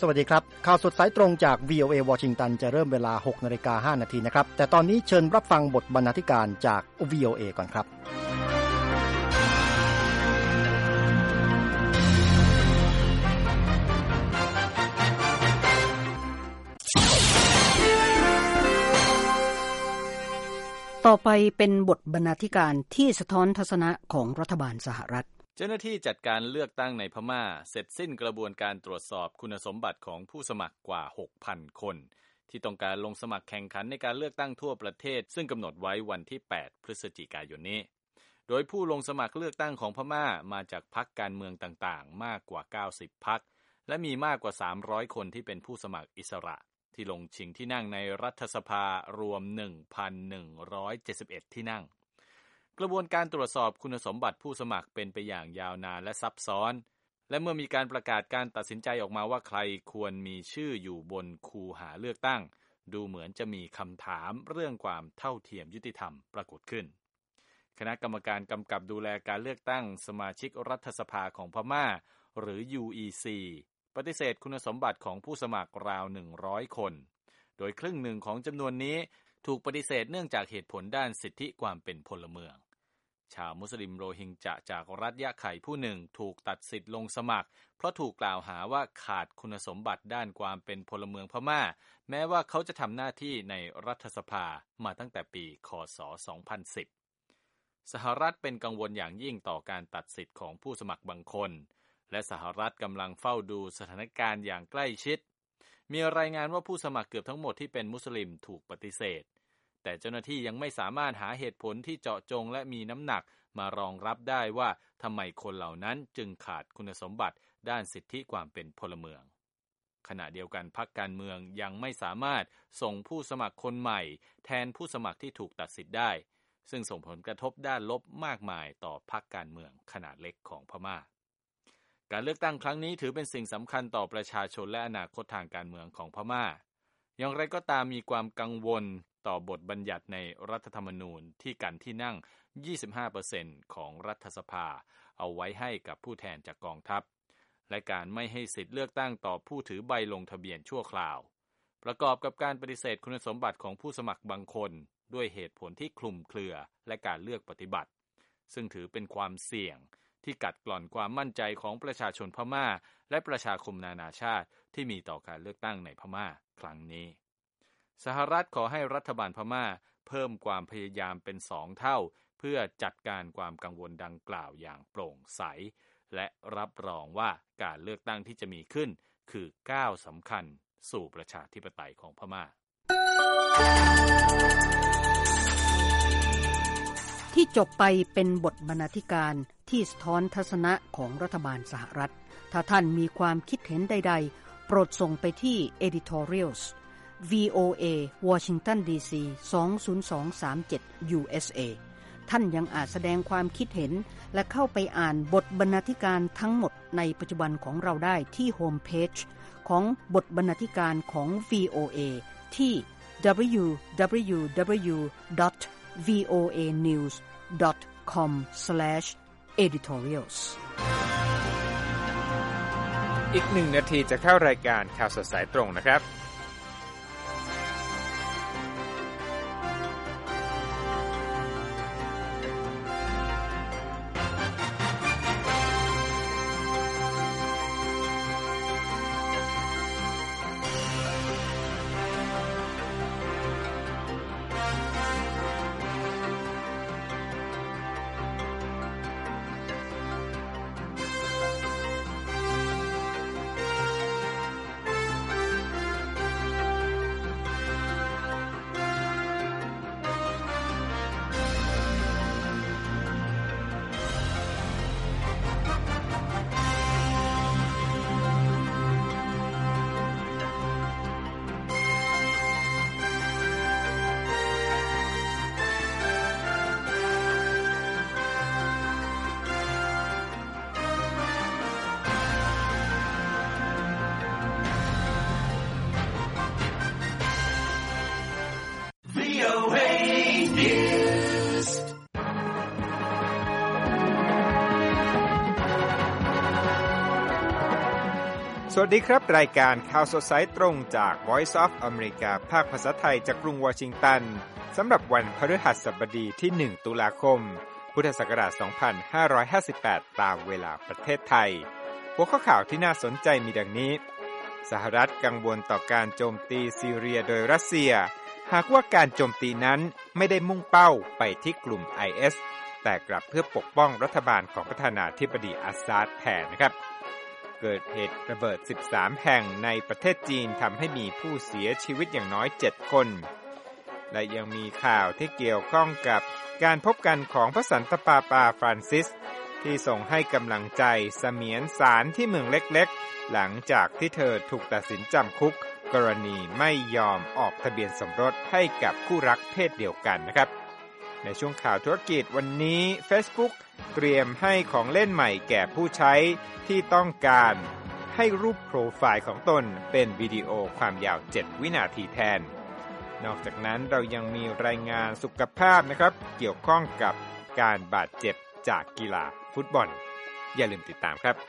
สวัสดีครับข่าวสดสายตรงจาก VOA วอชิงตันจะเริ่มเวลา 6:05 น.นะครับแต่ตอนนี้เชิญรับฟังบทบรรณาธิการจาก VOA ก่อนครับต่อไปเป็นบทบรรณาธิการที่สะท้อนทัศนะของรัฐบาลสหรัฐเจ้าหน้าที่จัดการเลือกตั้งในพม่าเสร็จสิ้นกระบวนการตรวจสอบคุณสมบัติของผู้สมัครกว่า 6,000 คนที่ต้องการลงสมัครแข่งขันในการเลือกตั้งทั่วประเทศซึ่งกำหนดไว้วันที่ 8 พฤศจิกายนนี้โดยผู้ลงสมัครเลือกตั้งของพม่ามาจากพรรคการเมืองต่างๆมากกว่า 90 พรรคและมีมากกว่า 300 คนที่เป็นผู้สมัครอิสระที่ลงชิงที่นั่งในรัฐสภารวม 1,171 ที่นั่งกระบวนการตรวจสอบคุณสมบัติผู้สมัครเป็นไปอย่างยาวนานและซับซ้อนและเมื่อมีการประกาศการตัดสินใจออกมาว่าใครควรมีชื่ออยู่บนคูหาเลือกตั้งดูเหมือนจะมีคำถามเรื่องความเท่าเทียมยุติธรรมปรากฏขึ้นคณะกรรมการกำกับดูแลการเลือกตั้งสมาชิกรัฐสภาของพม่าหรือ UEC ปฏิเสธคุณสมบัติของผู้สมัครราว 100 คนโดยครึ่งหนึ่งของจำนวนนี้ถูกปฏิเสธเนื่องจากเหตุผลด้านสิทธิความเป็นพลเมืองชาวมุสลิมโรฮิงญะจากรัฐยะไข่ผู้หนึ่งถูกตัดสิทธิ์ลงสมัครเพราะถูกกล่าวหาว่าขาดคุณสมบัติด้านความเป็นพลเมืองพม่าแม้ว่าเขาจะทำหน้าที่ในรัฐสภามาตั้งแต่ปีค.ศ. 2010สหรัฐเป็นกังวลอย่างยิ่งต่อการตัดสิทธิ์ของผู้สมัครบางคนและสหรัฐกำลังเฝ้าดูสถานการณ์อย่างใกล้ชิดมีรายงานว่าผู้สมัครเกือบทั้งหมดที่เป็นมุสลิมถูกปฏิเสธแต่เจ้าหน้าที่ยังไม่สามารถหาเหตุผลที่เจาะจงและมีน้ำหนักมารองรับได้ว่าทำไมคนเหล่านั้นจึงขาดคุณสมบัติด้านสิทธิความเป็นพลเมืองขณะเดียวกันพรรคการเมืองยังไม่สามารถส่งผู้สมัครคนใหม่แทนผู้สมัครที่ถูกตัดสิทธิ์ได้ซึ่งส่งผลกระทบด้านลบมากมายต่อพรรคการเมืองขนาดเล็กของพม่าการเลือกตั้งครั้งนี้ถือเป็นสิ่งสำคัญต่อประชาชนและอนาคตทางการเมืองของพม่าอย่างไรก็ตามมีความกังวลต่อบทบัญญัติในรัฐธรรมนูญที่กันที่นั่ง 25% ของรัฐสภาเอาไว้ให้กับผู้แทนจากกองทัพและการไม่ให้สิทธิเลือกตั้งต่อผู้ถือใบลงทะเบียนชั่วคราวประกอบกับการปฏิเสธคุณสมบัติของผู้สมัครบางคนด้วยเหตุผลที่คลุมเครือและการเลือกปฏิบัติซึ่งถือเป็นความเสี่ยงที่กัดกร่อนความมั่นใจของประชาชนพม่าและประชาคมนานาชาติที่มีต่อการเลือกตั้งในพม่าครั้งนี้สหรัฐขอให้รัฐบาลพม่าเพิ่มความพยายามเป็น2 เท่าเพื่อจัดการความกังวลดังกล่าวอย่างโปร่งใสและรับรองว่าการเลือกตั้งที่จะมีขึ้นคือก้าวสำคัญสู่ประชาธิปไตยของพม่าที่จบไปเป็นบทบรรณาธิการที่สะท้อนทัศนะของรัฐบาลสหรัฐถ้าท่านมีความคิดเห็นใดๆโปรดส่งไปที่ editorials VOA Washington DC 20237 USA ท่านยังอาจแสดงความคิดเห็นและเข้าไปอ่านบทบรรณาธิการทั้งหมดในปัจจุบันของเราได้ที่โฮมเพจของบทบรรณาธิการของ VOA ที่ www.voanews.com/editorials อีก1 นาทีจะเข้ารายการข่าวสดสายตรงนะครับสวัสดีครับรายการข่าวสดสายตรงจาก Voice of America ภาคภาษาไทยจากกรุงวอชิงตันสำหรับวันพฤหัสบดีที่1ตุลาคมพุทธศักราช2558ตามเวลาประเทศไทยหัวข้อข่าวที่น่าสนใจมีดังนี้สหรัฐกังวลต่อการโจมตีซีเรียโดยรัสเซียหากว่าการโจมตีนั้นไม่ได้มุ่งเป้าไปที่กลุ่ม IS แต่กลับเพื่อปกป้องรัฐบาลของประธานาธิบดีอาซาดแทนนะครับเกิดเหตุระเบิด13แห่งในประเทศจีนทำให้มีผู้เสียชีวิตอย่างน้อย7คนและยังมีข่าวที่เกี่ยวข้องกับการพบกันของพระสันตะปาปาฟรานซิสที่ส่งให้กำลังใจเสมียนศาลที่เมืองเล็กๆหลังจากที่เธอถูกตัดสินจำคุกกรณีไม่ยอมออกทะเบียนสมรสให้กับคู่รักเพศเดียวกันนะครับในช่วงข่าวธุรกิจวันนี้ Facebook เตรียมให้ของเล่นใหม่แก่ผู้ใช้ที่ต้องการให้รูปโปรไฟล์ของตนเป็นวิดีโอความยาว7วินาทีแทนนอกจากนั้นเรายังมีรายงานสุขภาพนะครับเกี่ยวข้องกับการบาดเจ็บจากกีฬาฟุตบอลอย่าลืมติดตามครับ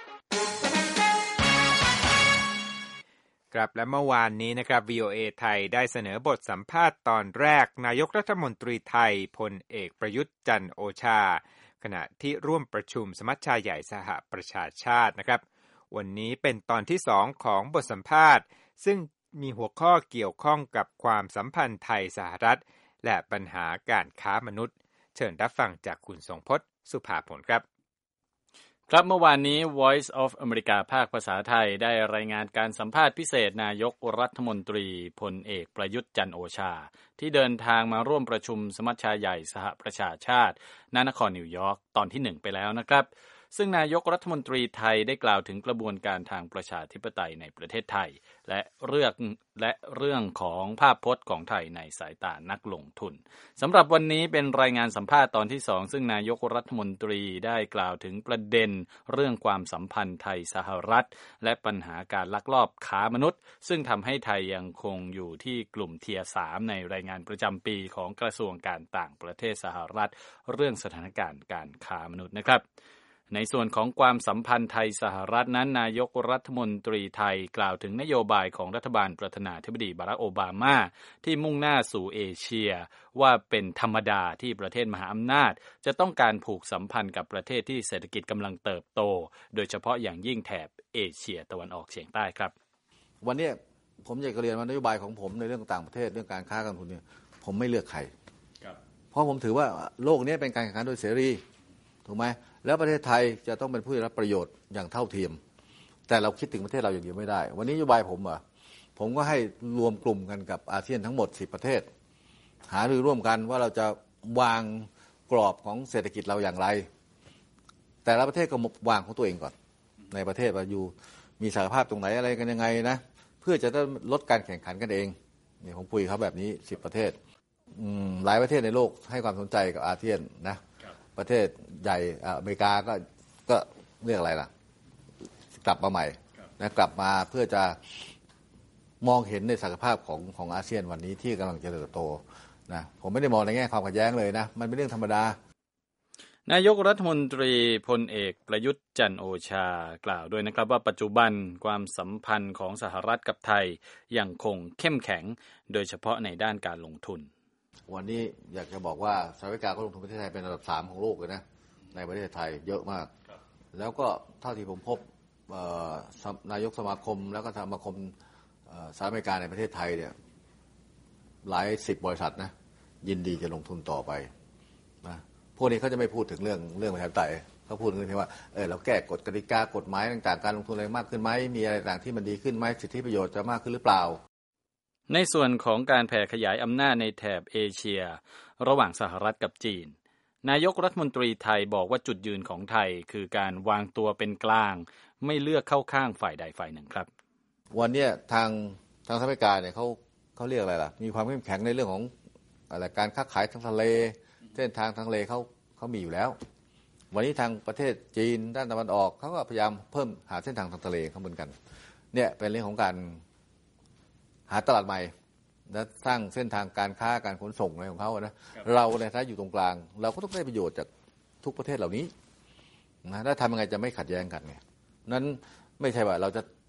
ครับและเมื่อวานนี้นะครับ VOA ไทยได้เสนอบทสัมภาษณ์ตอนแรกนายกรัฐมนตรีไทยพลเอกประยุทธ์จันทร์โอชาขณะที่ร่วมประชุมสมัชชาใหญ่สหประชาชาตินะครับวันนี้เป็นตอนที่2ของบทสัมภาษณ์ซึ่งมีหัวข้อเกี่ยวข้องกับความสัมพันธ์ไทยสหรัฐและปัญหาการค้ามนุษย์เชิญรับฟังจากคุณทรงพจน์สุภาผลครับครับเมื่อวานนี้ Voice of America ภาคภาษาไทยได้รายงานการสัมภาษณ์พิเศษนายกรัฐมนตรีพลเอกประยุทธ์จันทร์โอชาที่เดินทางมาร่วมประชุมสมัชชาใหญ่สหประชาชาติณนครนิวยอร์กตอนที่1ไปแล้วนะครับซึ่งนายกรัฐมนตรีไทยได้กล่าวถึงกระบวนการทางประชาธิปไตยในประเทศไทยและเรื่องของภาพพจน์ของไทยในสายตานักลงทุนสำหรับวันนี้เป็นรายงานสัมภาษณ์ตอนที่2ซึ่งนายกรัฐมนตรีได้กล่าวถึงประเด็นเรื่องความสัมพันธ์ไทยสหรัฐและปัญหาการลักลอบค้ามนุษย์ซึ่งทำให้ไทยยังคงอยู่ที่กลุ่มเทียร์3ในรายงานประจำปีของกระทรวงการต่างประเทศสหรัฐเรื่องสถานการณ์การค้ามนุษย์นะครับในส่วนของความสัมพันธ์ไทยสหรัฐนั้นนายกรัฐมนตรีไทยกล่าวถึงนโยบายของรัฐบาลประธานาธิบดีบารักโอบามาที่มุ่งหน้าสู่เอเชียว่าเป็นธรรมดาที่ประเทศมหาอำนาจจะต้องการผูกสัมพันธ์กับประเทศที่เศรษฐกิจกำลังเติบโตโดยเฉพาะอย่างยิ่งแถบเอเชียตะวันออกเฉียงใต้ครับวันนี้ผมอยากจะเรียนว่านโยบายของผมในเรื่องต่างประเทศเรื่องการค้าการลงทุนเนี่ยผมไม่เลือกใครเพราะผมถือว่าโลกนี้เป็นการแข่งขันโดยเสรีถูกไหมแล้วประเทศไทยจะต้องเป็นผู้ได้รับประโยชน์อย่างเท่าเทียมแต่เราคิดถึงประเทศเราอย่างเดียวไม่ได้วันนี้นโยบายผมก็ให้รวมกลุ่มกันกับอาเซียนทั้งหมด10ประเทศหารือร่วมกันว่าเราจะวางกรอบของเศรษฐกิจเราอย่างไรแต่ละประเทศก็วางของตัวเองก่อนในประเทศว่าอยู่มีศักยภาพตรงไหนอะไรกันยังไงนะเพื่อจะได้ลดการแข่งขันกันเองนี่ผมคุยเขาแบบนี้10ประเทศหลายประเทศในโลกให้ความสนใจกับอาเซียนนะประเทศใหญ่อเมริกาก็เรียกอะไรล่ะกลับมาใหม่นะกลับมาเพื่อจะมองเห็นในศักยภาพของอาเซียนวันนี้ที่กำลังจะเติบโตนะผมไม่ได้มองในแง่ความขัดแย้งเลยนะมันเป็นเรื่องธรรมดานายกรัฐมนตรีพลเอกประยุทธ์จันทร์โอชากล่าวด้วยนะครับว่าปัจจุบันความสัมพันธ์ของสหรัฐกับไทยยังคงเข้มแข็งโดยเฉพาะในด้านการลงทุนวันนี้อยากจะบอกว่าสหรัฐอเมริกาก็ลงทุนประเทศไทยเป็นอันดับ3ของโลกเลยนะในประเทศไทยเยอะมากแล้วก็เท่าที่ผมพบนายกสมาคมแล้วก็สมาคมสหรัฐอเมริกาในประเทศไทยเนี่ยหลาย10บริษัทนะยินดีจะลงทุนต่อไปนะพวกนี้เขาจะไม่พูดถึงเรื่องประชาธิปไตยเขาพูดถึงเรื่องที่ว่าเราแก้กฎกติกากฎหมายต่างๆการลงทุนอะไรมากขึ้นไหมมีอะไรต่างที่มันดีขึ้นไหมสิทธิประโยชน์จะมากขึ้นหรือเปล่าในส่วนของการแผ่ขยายอำนาจในแถบเอเชียระหว่างสหรัฐกับจีนนายกรัฐมนตรีไทยบอกว่าจุดยืนของไทยคือการวางตัวเป็นกลางไม่เลือกเข้าข้างฝ่ายใดฝ่ายหนึ่งครับวันนี้ทางสหรัฐอเมริกาเนี่ยเขาเรียกอะไรล่ะมีความเข้มแข็งในเรื่องของอะไรการค้าขายทางทะเลเส้นทางทางทะเลเขามีอยู่แล้ววันนี้ทางประเทศจีนด้านตะวันออกเขาก็พยายามเพิ่มหาเส้นทางทางทะเลเขาเหมือนกันเนี่ยเป็นเรื่องของการหาตลาดใหม่และสร้างเส้นทางการค้าการขนส่งอะไรของเขานะเราในฐานะอยู่ตรงกลางเราก็ต้องได้ประโยชน์จากทุกประเทศเหล่านี้นะแล้วทำยังไงจะไม่ขัดแย้งกันไงนั้นไม่ใช่ว่าเราจะเท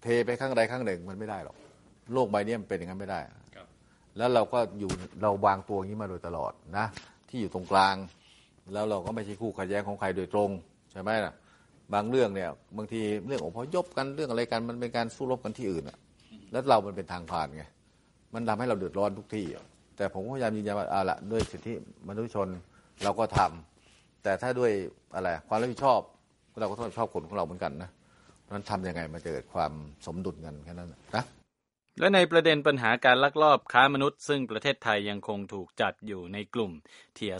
ไปข้างใดข้างหนึ่งมันไม่ได้หรอกโลกใบนี้มันเป็นอย่างนั้นไม่ได้แล้วเราก็เราวางตัวอย่างนี้มาโดยตลอดนะที่อยู่ตรงกลางแล้วเราก็ไม่ใช่คู่ขัดแย้งของใครโดยตรงใช่ไหมล่ะบางเรื่องเนี่ยบางทีเรื่องอพยพกันเรื่องอะไรกันมันเป็นการสู้รบกันที่อื่นแล้วเรามันเป็นทางผ่านไงมันทำให้เราเดือดร้อนทุกที่แต่ผมก็พยายามยืนยันว่าละด้วยสิทธิมนุษยชนเราก็ทำแต่ถ้าด้วยอะไรความรับผิดชอบเราก็ต้องรับผิดชอบคนของเราเหมือนกันนะนั้นทำยังไงมันจะเกิดความสมดุลกันแค่นั้นนะและในประเด็นปัญหาการลักลอบค้ามนุษย์ซึ่งประเทศไทยยังคงถูกจัดอยู่ในกลุ่มเทียร์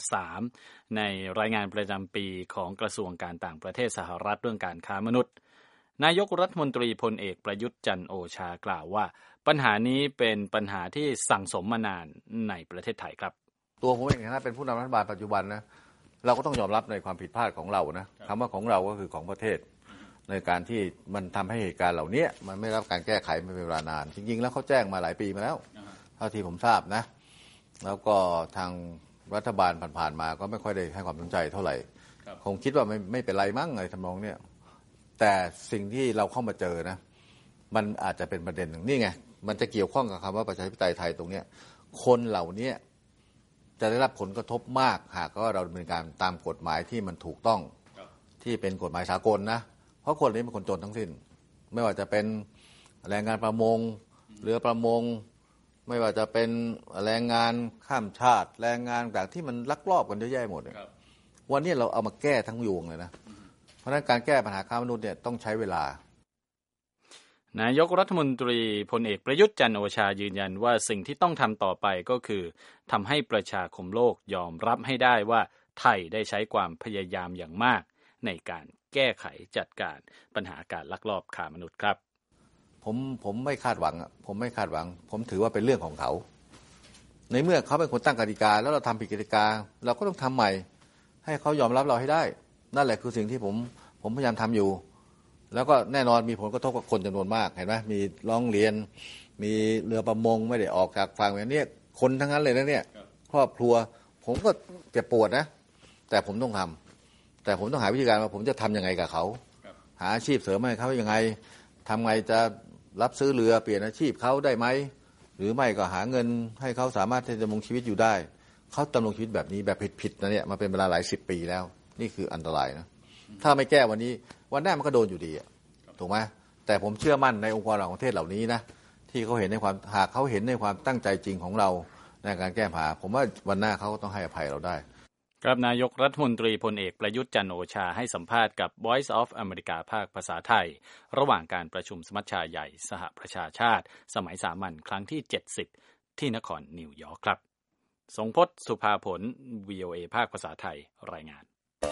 3ในรายงานประจำปีของกระทรวงการต่างประเทศสหรัฐเรื่องการค้ามนุษย์นายกรัฐมนตรีพลเอกประยุทธ์จันทร์โอชากล่าวว่าปัญหานี้เป็นปัญหาที่สั่งสมมานานในประเทศไทยครับตัวผมเองนะเป็นผู้นำรัฐบาลปัจจุบันนะเราก็ต้องยอมรับในความผิดพลาดของเรานะคำว่าของเราก็คือของประเทศในการที่มันทำให้เหตุการณ์เหล่านี้มันไม่รับการแก้ไขมาเป็นเวลานานจริงๆแล้วเขาแจ้งมาหลายปีมาแล้วเท่าที่ผมทราบนะแล้วก็ทางรัฐบาลผ่านๆมาก็ไม่ค่อยได้ให้ความสนใจเท่าไหร่คงคิดว่าไม่เป็นไรมั้งอะไรทำนองเนี้ยแต่สิ่งที่เราเข้ามาเจอนะมันอาจจะเป็นประเด็นหนึ่งนี่ไงมันจะเกี่ยวข้องกับคำว่าประชาธิปไตยไทยตรงเนี้ยคนเหล่านี้จะได้รับผลกระทบมากหากว่าเราดำเนินการตามกฎหมายที่มันถูกต้องที่เป็นกฎหมายสากลนะเพราะคนนี้เป็นคนจนทั้งสิ้นไม่ว่าจะเป็นแรงงานประมงเรือประมงไม่ว่าจะเป็นแรงงานข้ามชาติแรงงานต่างที่มันลักลอบกันเยอะแยะหมดวันนี้เราเอามาแก้ทั้งยวงเลยนะเพราะฉะนั้นการแก้ปัญหาค้ามนุษย์เนี่ยต้องใช้เวลานายกรัฐมนตรีพลเอกประยุทธ์จันทร์โอชายืนยันว่าสิ่งที่ต้องทำต่อไปก็คือทำให้ประชาคมโลกยอมรับให้ได้ว่าไทยได้ใช้ความพยายามอย่างมากในการแก้ไขจัดการปัญหาการลักลอบค้ามนุษย์ครับผมไม่คาดหวังผมถือว่าเป็นเรื่องของเขาในเมื่อเขาเป็นคนตั้งกติกาแล้วเราทำผิดกติกาเราก็ต้องทำใหม่ให้เขายอมรับเราให้ได้นั่นแหละคือสิ่งที่ผมพยายามทำอยู่แล้วก็แน่นอนมีผลกระทบกับคนจำนวนมากเห็นไหมมีร้องเรียนมีเรือประมงไม่ได้ออกจากฝั่งแบบนี้คนทั้งนั้นเลยนะเนี่ยครอบครัวผมก็เจ็บปวดนะแต่ผมต้องทำแต่ผมต้องหาวิธีการว่าผมจะทำยังไงกับเขาหาอาชีพเสริมให้เขายังไงทำไงจะรับซื้อเรือเปลี่ยนอาชีพเขาได้ไหมหรือไม่ก็หาเงินให้เขาสามารถที่จะดำรงชีวิตอยู่ได้เขาดำรงชีวิตแบบนี้แบบผิดๆนะเนี่ยมาเป็นเวลาหลาย10 ปีแล้วนี่คืออันตรายนะถ้าไม่แก้วันนี้วันหน้ามันก็โดนอยู่ดีถูกไหมแต่ผมเชื่อมั่นในองค์กรของประเทศเหล่านี้นะที่เขาเห็นในความหากเขาเห็นในความตั้งใจจริงของเราในการแก้ปัญหาผมว่าวันหน้าเขาก็ต้องให้อภัยเราได้ครับนายกรัฐมนตรีพลเอกประยุทธ์จันทร์โอชาให้สัมภาษณ์กับ Voice of America ภาคภาษาไทยระหว่างการประชุมสมัชชาใหญ่สหประชาชาติสมัยสามัญครั้งที่70ที่นครนิวยอร์กครับทรงพจน์สุภาผล VOA ภาคภาษาไทยรายงาน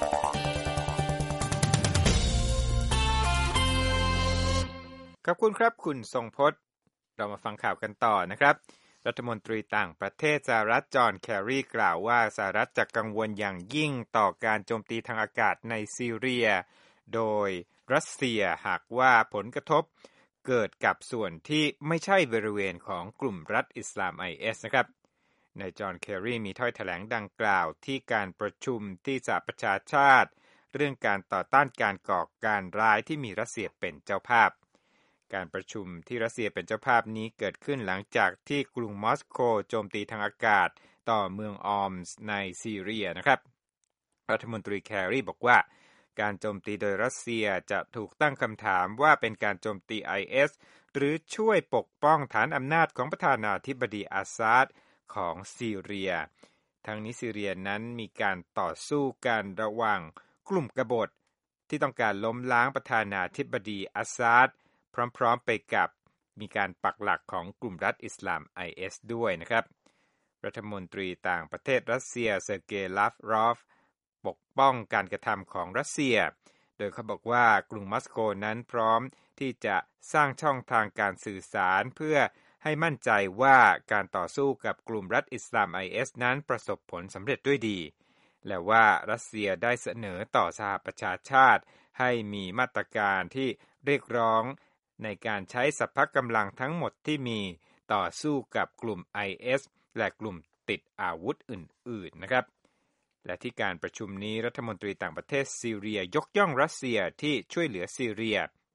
ขอบคุณครับคุณทรงพจน์เรามาฟังข่าวกันต่อนะครับรัฐมนตรีต่างประเทศสหรัฐจอห์นแครีกล่าวว่าสหรัฐจะกังวลอย่างยิ่งต่อการโจมตีทางอากาศในซีเรียโดยรัสเซียหากว่าผลกระทบเกิดกับส่วนที่ไม่ใช่บริเวณของกลุ่มรัฐอิสลาม IS นะครับนายจอห์นแครีมีถ้อยแถลงดังกล่าวที่การประชุมที่สหประชาชาติเรื่องการต่อต้านการก่อการร้ายที่มีรัสเซียเป็นเจ้าภาพการประชุมที่รัสเซียเป็นเจ้าภาพนี้เกิดขึ้นหลังจากที่กรุงมอสโกโจมตีทางอากาศต่อเมืองออมส์ในซีเรียนะครับรัฐมนตรีแครีบอกว่าการโจมตีโดยรัสเซียจะถูกตั้งคำถามว่าเป็นการโจมตี IS หรือช่วยปกป้องฐานอำนาจของประธานาธิบดีอาซาดของซีเรียทั้งนี้ซีเรียนั้นมีการต่อสู้กันระหว่างกลุ่มกบฏที่ต้องการล้มล้างประธานาธิบดีอาซาดพร้อมๆไปกับมีการปักหลักของกลุ่มรัฐอิสลาม IS ด้วยนะครับรัฐมนตรีต่างประเทศรัสเซียเซอร์เกย์ ลาฟรอฟปกป้องการกระทำของรัสเซียโดยเขาบอกว่ากรุงมอสโกนั้นพร้อมที่จะสร้างช่องทางการสื่อสารเพื่อให้มั่นใจว่าการต่อสู้กับกลุ่มรัฐอิสลาม IS นั้นประสบผลสำเร็จด้วยดีและว่ารัสเซียได้เสนอต่อสหประชาชาติให้มีมาตรการที่เรียกร้องในการใช้สรรพกำลังทั้งหมดที่มีต่อสู้กับกลุ่ม IS และกลุ่มติดอาวุธอื่นๆนะครับและที่การประชุมนี้รัฐมนตรีต่างประเทศซีเรียยกย่องรัสเซียที่ช่วยเหลือซีเรีย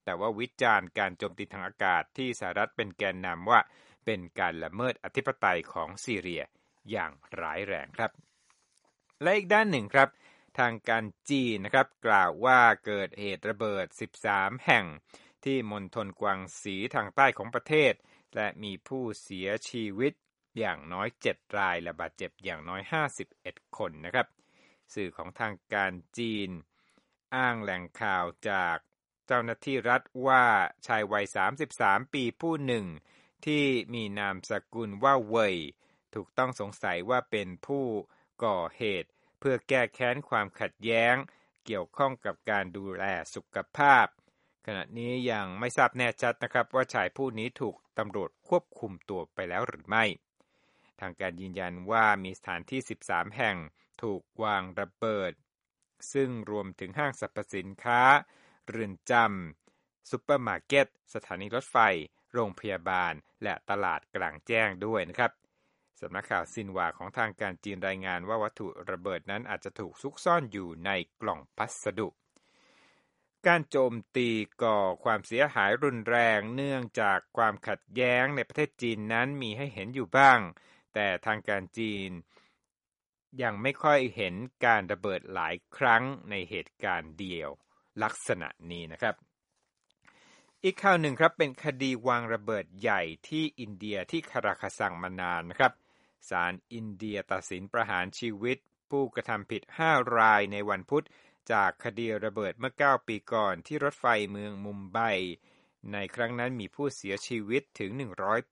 แต่ว่าวิจารณ์การโจมตีทางอากาศที่สหรัฐเป็นแกนนำว่าเป็นการละเมิดอธิปไตยของซีเรียอย่างร้ายแรงครับและอีกด้านหนึ่งครับทางการจีนนะครับกล่าวว่าเกิดเหตุระเบิด13แห่งที่มณฑลกวางสีทางใต้ของประเทศและมีผู้เสียชีวิตอย่างน้อย7รายและบาดเจ็บอย่างน้อย51คนนะครับสื่อของทางการจีนอ้างแหล่งข่าวจากเจ้าหน้าที่รัฐว่าชายวัย33ปีผู้หนึ่งที่มีนามสกุลว่าเว่ยถูกต้องสงสัยว่าเป็นผู้ก่อเหตุเพื่อแก้แค้นความขัดแย้งเกี่ยวข้องกับการดูแลสุขภาพขณะนี้ยังไม่ทราบแน่ชัดนะครับว่าชายผู้นี้ถูกตำรวจควบคุมตัวไปแล้วหรือไม่ทางการยืนยันว่ามีสถานที่13แห่งถูกวางระเบิดซึ่งรวมถึงห้างสรรพสินค้าเรือนจำซุปเปอร์มาร์เก็ตสถานีรถไฟโรงพยาบาลและตลาดกลางแจ้งด้วยนะครับสำนักข่าวซินหวาของทางการจีนรายงานว่าวัตถุระเบิดนั้นอาจจะถูกซุกซ่อนอยู่ในกล่องพัสดุการโจมตีก่อความเสียหายรุนแรงเนื่องจากความขัดแย้งในประเทศจีนนั้นมีให้เห็นอยู่บ้างแต่ทางการจีนยังไม่ค่อยเห็นการระเบิดหลายครั้งในเหตุการณ์เดียวลักษณะนี้นะครับอีกข่าวหนึ่งครับเป็นคดีวางระเบิดใหญ่ที่อินเดียที่คาราคาซังมานานนะครับศาลอินเดียตัดสินประหารชีวิตผู้กระทำผิด5รายในวันพุธจากคดีระเบิดเมื่อ9ปีก่อนที่รถไฟเมืองมุมไบในครั้งนั้นมีผู้เสียชีวิตถึง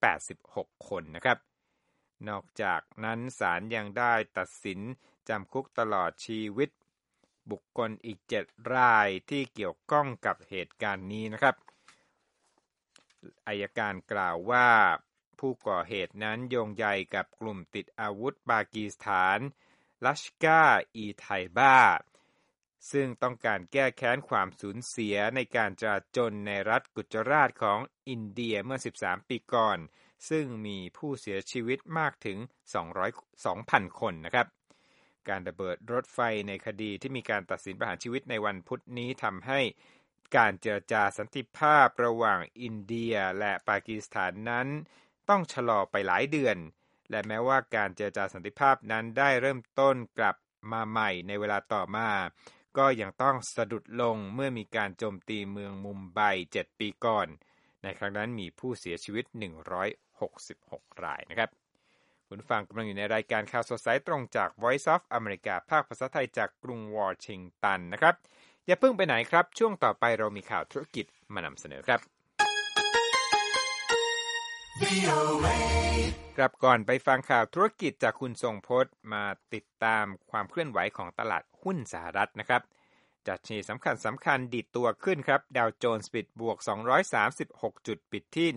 186คนนะครับนอกจากนั้นศาลยังได้ตัดสินจำคุกตลอดชีวิตบุคคลอีก7รายที่เกี่ยวข้องกับเหตุการณ์นี้นะครับอัยการกล่าวว่าผู้ก่อเหตุนั้นโยงใยกับกลุ่มติดอาวุธปากีสถานลัชกาอีไทบาซึ่งต้องการแก้แค้นความสูญเสียในการจลาจลในรัฐกุจราตของอินเดียเมื่อ13ปีก่อนซึ่งมีผู้เสียชีวิตมากถึง 200,000 คนนะครับการระเบิดรถไฟในคดีที่มีการตัดสินประหารชีวิตในวันพุธนี้ทำให้การเจรจาสันติภาพระหว่างอินเดียและปากีสถานนั้นต้องชะลอไปหลายเดือนและแม้ว่าการเจรจาสันติภาพนั้นได้เริ่มต้นกลับมาใหม่ในเวลาต่อมาก็ยังต้องสะดุดลงเมื่อมีการโจมตีเมืองมุมไบ7ปีก่อนในครั้งนั้นมีผู้เสียชีวิต166รายนะครับคุณฟังกำลังอยู่ในรายการข่าวสดสายตรงจาก Voice of America ภาคภาษาไทยจากกรุงวอชิงตันนะครับอย่าเพิ่งไปไหนครับช่วงต่อไปเรามีข่าวธุรกิจมานำเสนอครับกลับก่อนไปฟังข่าวธุรกิจจากคุณทรงพจน์มาติดตามความเคลื่อนไหวของตลาดหุ้นสหรัฐนะครับดัชนีสำคัญดีดตัวขึ้นครับดาวโจนส์ปิดบวก236จุดปิดที่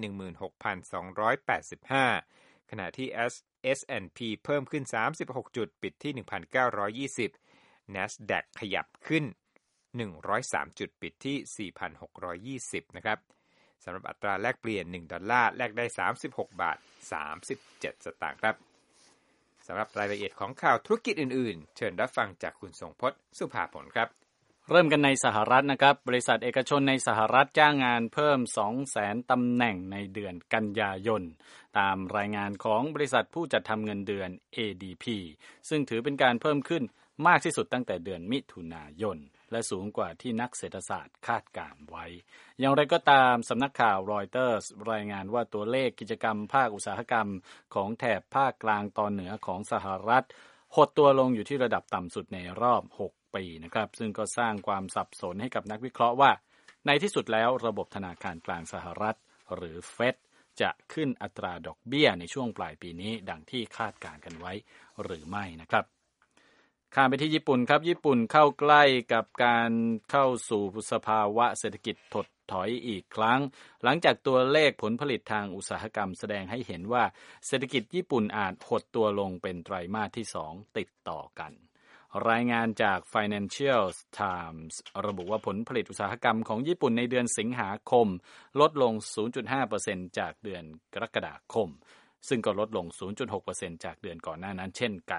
16,285 ขณะที่ S&P เพิ่มขึ้น36จุดปิดที่ 1,920 NASDAQ ขยับขึ้น103จุดปิดที่ 4,620 นะครับสำหรับอัตราแลกเปลี่ยน1ดอลลาร์แลกได้36บาท37สตางค์ครับสำหรับรายละเอียดของข่าวธุรกิจอื่นๆเชิญรับฟังจากคุณทรงพจน์สุภาผลครับเริ่มกันในสหรัฐนะครับบริษัทเอกชนในสหรัฐจ้างงานเพิ่ม 200,000 ตำแหน่งในเดือนกันยายนตามรายงานของบริษัทผู้จัดทำเงินเดือน ADP ซึ่งถือเป็นการเพิ่มขึ้นมากที่สุดตั้งแต่เดือนมิถุนายนและสูงกว่าที่นักเศรษฐศาสตร์คาดการไว้อย่างไรก็ตามสำนักข่าวรอยเตอร์สรายงานว่าตัวเลขกิจกรรมภาคอุตสาหกรรมของแถบภาคกลางตอนเหนือของสหรัฐหดตัวลงอยู่ที่ระดับต่ำสุดในรอบ6ปีนะครับซึ่งก็สร้างความสับสนให้กับนักวิเคราะห์ว่าในที่สุดแล้วระบบธนาคารกลางสหรัฐหรือเฟดจะขึ้นอัตราดอกเบี้ยในช่วงปลายปีนี้ดังที่คาดการณ์กันไว้หรือไม่นะครับข้ามไปที่ญี่ปุ่นครับญี่ปุ่นเข้าใกล้กับการเข้าสู่สภาวะเศรษฐกิจถดถอยอีกครั้งหลังจากตัวเลขผลผลิตทางอุตสาหกรรมแสดงให้เห็นว่าเศรษฐกิจญี่ปุ่นอาจหดตัวลงเป็นไตรมาสที่2ติดต่อกันรายงานจาก Financial Times ระบุว่าผลผลิตอุตสาหกรรมของญี่ปุ่นในเดือนสิงหาคมลดลง 0.5% จากเดือนกรกฎาคมซึ่งก็ลดลง 0.6% จากเดือนก่อนหน้านั้นเช่นกัน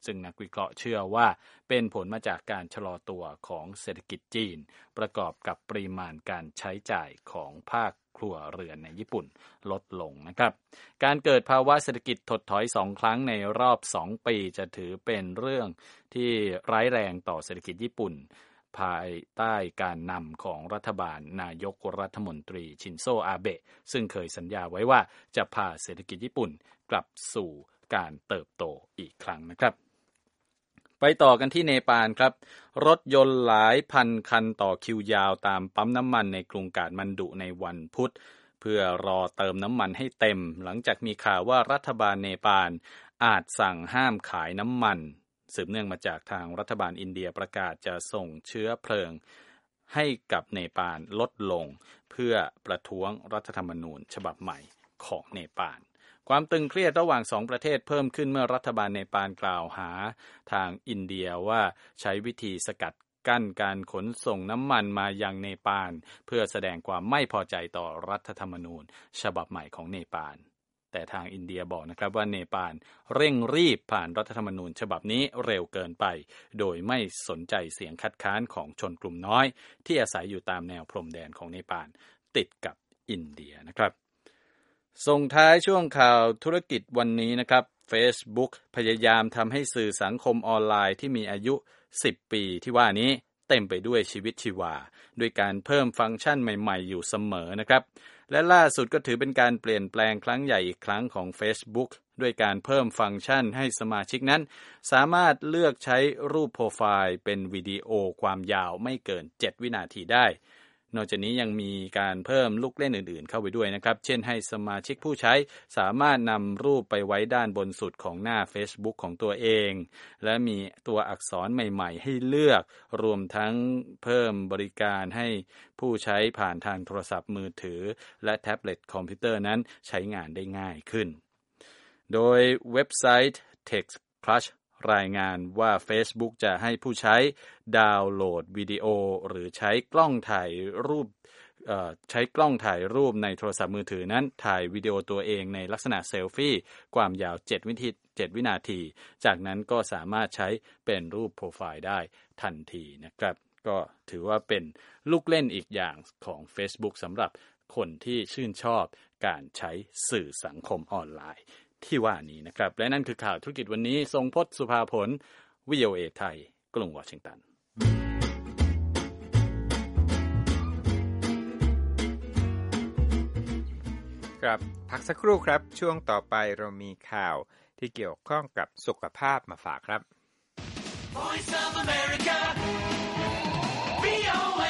ซึ่งนักวิเคราะห์เชื่อว่าเป็นผลมาจากการชะลอตัวของเศรษฐกิจจีนประกอบกับปริมาณการใช้จ่ายของภาคครัวเรือนในญี่ปุ่นลดลงนะครับการเกิดภาวะเศรษฐกิจถดถอย2ครั้งในรอบ2ปีจะถือเป็นเรื่องที่ร้ายแรงต่อเศรษฐกิจญี่ปุ่นภายใต้การนำของรัฐบาลนายกรัฐมนตรีชินโซอาเบะซึ่งเคยสัญญาไว้ว่าจะพาเศรษฐกิจญี่ปุ่นกลับสู่การเติบโตอีกครั้งนะครับไปต่อกันที่เนปาลครับรถยนต์หลายพันคันต่อคิวยาวตามปั๊มน้ำมันในกรุงกาฐมันดุในวันพุธเพื่อรอเติมน้ำมันให้เต็มหลังจากมีข่าวว่ารัฐบาลเนปาลอาจสั่งห้ามขายน้ำมันสืบเนื่องมาจากทางรัฐบาลอินเดียประกาศจะส่งเชื้อเพลิงให้กับเนปาลลดลงเพื่อประท้วงรัฐธรรมนูญฉบับใหม่ของเนปาลความตึงเครียดระหว่าง2ประเทศเพิ่มขึ้นเมื่อรัฐบาลเนปาลกล่าวหาทางอินเดียว่าใช้วิธีสกัดกั้นการขนส่งน้ำมันมายังเนปาลเพื่อแสดงความไม่พอใจต่อรัฐธรรมนูญฉบับใหม่ของเนปาลแต่ทางอินเดียบอกนะครับว่าเนปาลเร่งรีบผ่านรัฐธรรมนูญฉบับนี้เร็วเกินไปโดยไม่สนใจเสียงคัดค้านของชนกลุ่มน้อยที่อาศัยอยู่ตามแนวพรมแดนของเนปาลติดกับอินเดียนะครับส่งท้ายช่วงข่าวธุรกิจวันนี้นะครับ Facebook พยายามทำให้สื่อสังคมออนไลน์ที่มีอายุ10 ปีที่ว่านี้เต็มไปด้วยชีวิตชีวาด้วยการเพิ่มฟังก์ชันใหม่ๆอยู่เสมอนะครับและล่าสุดก็ถือเป็นการเปลี่ยนแปลงครั้งใหญ่อีกครั้งของ Facebook ด้วยการเพิ่มฟังก์ชันให้สมาชิกนั้นสามารถเลือกใช้รูปโปรไฟล์เป็นวิดีโอความยาวไม่เกิน7 วินาทีได้นอกจากนี้ยังมีการเพิ่มลูกเล่นอื่นๆเข้าไปด้วยนะครับเช่นให้สมาชิกผู้ใช้สามารถนำรูปไปไว้ด้านบนสุดของหน้า Facebook ของตัวเองและมีตัวอักษรใหม่ๆให้เลือกรวมทั้งเพิ่มบริการให้ผู้ใช้ผ่านทางโทรศัพท์มือถือและแท็บเล็ตคอมพิวเตอร์นั้นใช้งานได้ง่ายขึ้นโดยเว็บไซต์ TechCrunchรายงานว่า Facebook จะให้ผู้ใช้ดาวน์โหลดวิดีโอหรือใช้กล้องถ่ายรูปในโทรศัพท์มือถือนั้นถ่ายวิดีโอตัวเองในลักษณะเซลฟี่ความยาว7 วินาทีจากนั้นก็สามารถใช้เป็นรูปโปรไฟล์ได้ทันทีนะครับก็ถือว่าเป็นลูกเล่นอีกอย่างของ Facebook สำหรับคนที่ชื่นชอบการใช้สื่อสังคมออนไลน์ที่ว่านี้นะครับและนั่นคือข่าวธุรกิจวันนี้ทรงพจน์สุภาผล VOA ไทยกรุงวอชิงตันครับพักสักครู่ครับช่วงต่อไปเรามีข่าวที่เกี่ยวข้องกับสุขภาพมาฝากครับ Voice of America VOA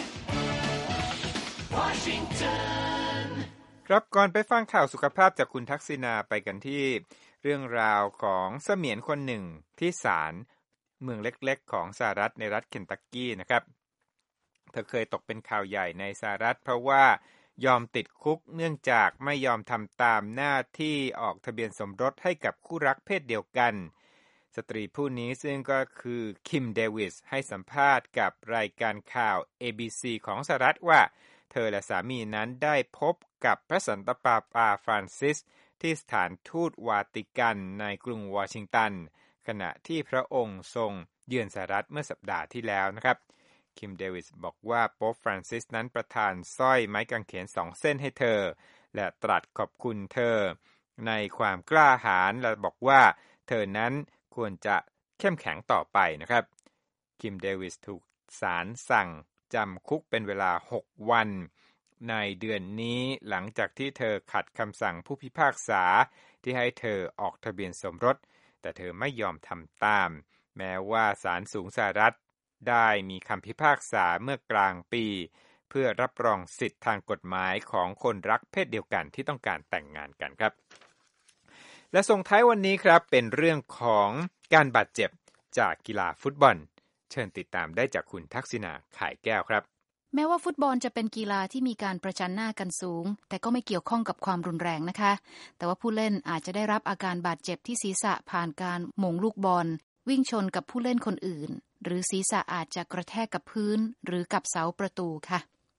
Washington ครับก่อนไปฟังข่าวสุขภาพจากคุณทักษิณาไปกันที่เรื่องราวของเสมียนคนหนึ่งที่ศาลเมืองเล็กๆของสหรัฐในรัฐเคนตักกี้นะครับเธอเคยตกเป็นข่าวใหญ่ในสหรัฐเพราะว่ายอมติดคุกเนื่องจากไม่ยอมทำตามหน้าที่ออกทะเบียนสมรสให้กับคู่รักเพศเดียวกันสตรีผู้นี้ซึ่งก็คือคิมเดวิสให้สัมภาษณ์กับรายการข่าว ABC ของสหรัฐว่าเธอและสามีนั้นได้พบกับพระสันตะปาปาฟรานซิสที่สถานทูตวาติกันในกรุงวอชิงตันขณะที่พระองค์ทรงเยือนสหรัฐเมื่อสัปดาห์ที่แล้วนะครับคิมเดวิสบอกว่าโป๊ปฟรานซิสนั้นประทานสร้อยไม้กางเขน2 เส้นให้เธอและตรัสขอบคุณเธอในความกล้าหาญและบอกว่าเธอนั้นควรจะเข้มแข็งต่อไปนะครับคิมเดวิสถูกศาลสั่งจำคุกเป็นเวลา6 วันในเดือนนี้หลังจากที่เธอขัดคำสั่งผู้พิพากษาที่ให้เธอออกทะเบียนสมรสแต่เธอไม่ยอมทำตามแม้ว่าศาลสูงสหรัฐได้มีคำพิพากษาเมื่อกลางปีเพื่อรับรองสิทธิทางกฎหมายของคนรักเพศเดียวกันที่ต้องการแต่งงานกันครับและส่งท้ายวันนี้ครับเป็นเรื่องของการบาดเจ็บจากกีฬาฟุตบอลเชิญติดตามได้จากคุณทักษิณาข่ายแก้วครับแม้ว่าฟุตบอลจะเป็นกีฬาที่มีการประจันหน้ากันสูงแต่ก็ไม่เกี่ยวข้องกับความรุนแรงนะคะแต่ว่าผู้เล่นอาจจะได้รับอาการบาดเจ็บที่ศีรษะผ่านการหม่งลูกบอลวิ่งชนกับผู้เล่นคนอื่นหรือศีรษะอาจจะกระแทกกับพื้นหรือกับเสาประตูค่ะ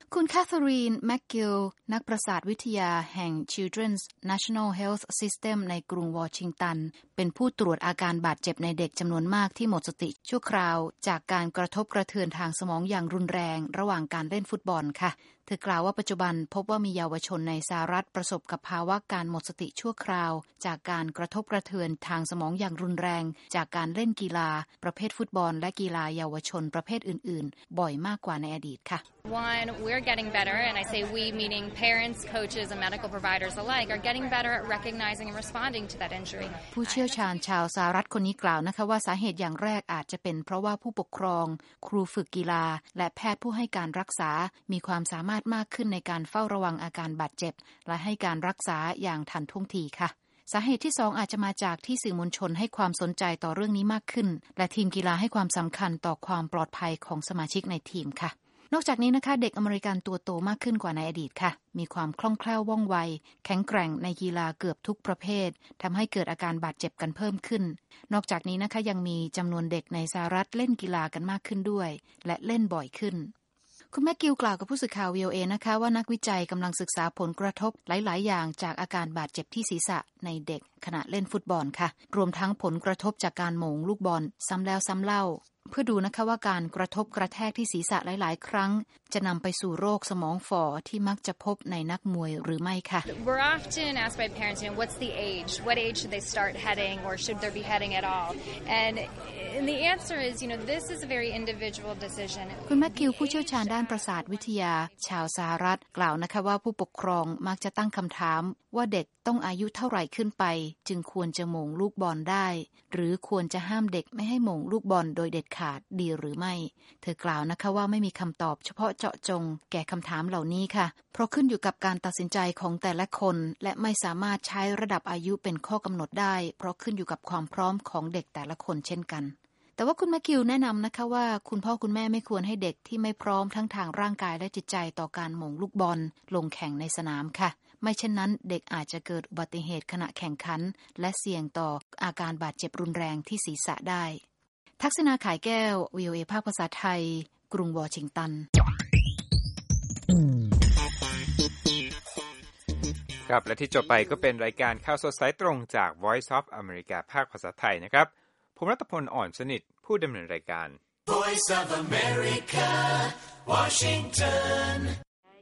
คุณแคทเธอรีนแมคกิลนักประสาทวิทยาแห่ง Children's National Health System ในกรุงวอชิงตันเป็นผู้ตรวจอาการบาดเจ็บในเด็กจำนวนมากที่หมดสติชั่วคราวจากการกระทบกระเทือนทางสมองอย่างรุนแรงระหว่างการเล่นฟุตบอลค่ะเธอกล่าวว่าปัจจุบันพบว่ามีเยาวชนในสหรัฐประสบกับภาวะการหมดสติชั่วคราวจากการกระทบกระเทือนทางสมองอย่างรุนแรงจากการเล่นกีฬาประเภทฟุตบอลและกีฬาเยาวชนประเภทอื่นๆบ่อยมากกว่าในอดีตค่ะ One, we're getting better, and I say we meaning parents, coaches, and medical providers alike are getting better at recognizing and responding to that injury. ผู้เชี่ยวชาญชาวสหรัฐคนนี้กล่าวนะคะว่าสาเหตุอย่างแรกอาจจะเป็นเพราะว่าผู้ปกครองครูฝึกกีฬาและแพทย์ผู้ให้การรักษามีความสามารถมากขึ้นในการเฝ้าระวังอาการบาดเจ็บและให้การรักษาอย่างทันท่วงทีค่ะสาเหตุที่2อาจจะมาจากที่สื่อมวลชนให้ความสนใจต่อเรื่องนี้มากขึ้นและทีมกีฬาให้ความสำคัญต่อความปลอดภัยของสมาชิกในทีมค่ะนอกจากนี้นะคะเด็กอเมริกันตัวโตมากขึ้นกว่าในอดีตค่ะมีความคล่องแคล่วว่องไวแข็งแกร่งในกีฬาเกือบทุกประเภททำให้เกิดอาการบาดเจ็บกันเพิ่มขึ้นนอกจากนี้นะคะยังมีจำนวนเด็กในสหรัฐเล่นกีฬากันมากขึ้นด้วยและเล่นบ่อยขึ้นคุณแมคกิลกล่าวกับผู้สื่อข่าว VOA นะคะว่านักวิจัยกำลังศึกษาผลกระทบหลายๆอย่างจากอาการบาดเจ็บที่ศีรษะในเด็กขณะเล่นฟุตบอลค่ะรวมทั้งผลกระทบจากการโหม่งลูกบอลซ้ำแล้วซ้ำเล่าเพื่อดูนะคะว่าการกระทบกระแทกที่ศีรษะหลายๆครั้งจะนำไปสู่โรคสมองฝ่อที่มักจะพบในนักมวยหรือไม่ค่ะ We're often asked by parents, what's the age? What age should they start heading, or should there be heading at all? And the answer is, this is a very individual decision. คุณแมคกิลผู้เชี่ยวชาญด้านประสาทวิทยาชาวสหรัฐกล่าวนะคะว่าผู้ปกครองมักจะตั้งคำถามว่าเด็กต้องอายุเท่าไหร่ขึ้นไปจึงควรจะโหม่งลูกบอลได้หรือควรจะห้ามเด็กไม่ให้โหม่งลูกบอลโดยเด็ดขาดดีหรือไม่เธอกล่าวนะคะว่าไม่มีคำตอบเฉพาะเจาะจงแก่คำถามเหล่านี้ค่ะเพราะขึ้นอยู่กับการตัดสินใจของแต่ละคนและไม่สามารถใช้ระดับอายุเป็นข้อกำหนดได้เพราะขึ้นอยู่กับความพร้อมของเด็กแต่ละคนเช่นกันแต่ว่าคุณแมคกิลแนะนำนะคะว่าคุณพ่อคุณแม่ไม่ควรให้เด็กที่ไม่พร้อมทั้งทางร่างกายและจิตใจต่อการโหม่งลูกบอลลงแข่งในสนามค่ะไม่เช่นนั้นเด็กอาจจะเกิดอุบัติเหตุขณะแข่งขันและเสี่ยงต่ออาการบาดเจ็บรุนแรงที่ศีรษะได้ทักษณาขายแก้ว VOA ภาคภาษาไทยกรุงวอชิงตันครับและที่จบไปก็เป็นรายการข่าวสดสายตรงจาก Voice of America ภาคภาษาไทยนะครับผมรัตพลอ่อนสนิทผู้ดำเนินรายการ Voice of America Washington